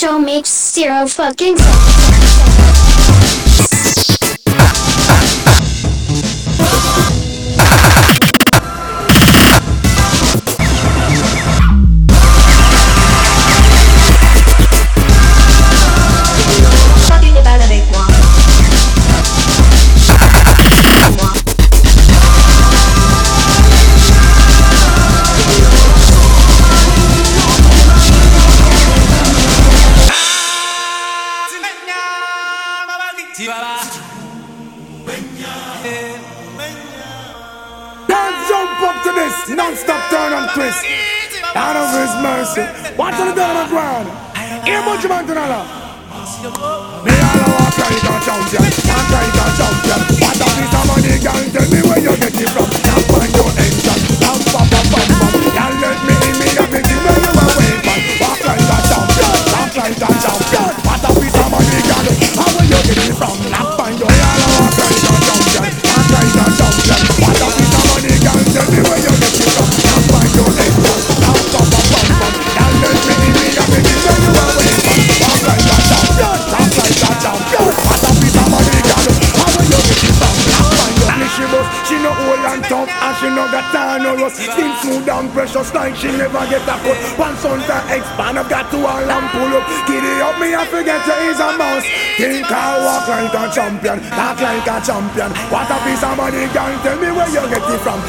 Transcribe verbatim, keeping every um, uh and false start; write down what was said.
don't make zero fucking sense. Chacune est balle avec moi. Moi. Don't jump up to this, non-stop turn and twist. Out of His mercy. Watch on the down on the ground. Here, bunch of Montana. Me all a walk like a champion, walk like a champion. What a piece of money, girl, tell me where you get it from. Now find your entrance, now pop, pop, pop, pop. Girl, let me in, me everything where you are waiting. Walk like a champion, walk like a champion. What a piece of money, girl, how where you get it from? Now find your. Me all a walk like a champion, walk like a champion. What a piece of money, girl, tell me where you get it from. Now find your entrance, now pop, pop, pop, pop. Girl, let me in, me everything where you are waiting. Walk like a champion, walk like a champion. What a piece of money, girl, how where you get it from? Now find your. She boss, she no old and tough, and she no got time no rust. Skin smooth and precious like she never get a cut. One son to expand, I've got to all and pull up. Giddy up, me I forget you is a mouse. Think I walk like a champion, talk like a champion. What a piece of money, girl, tell me where you get it from.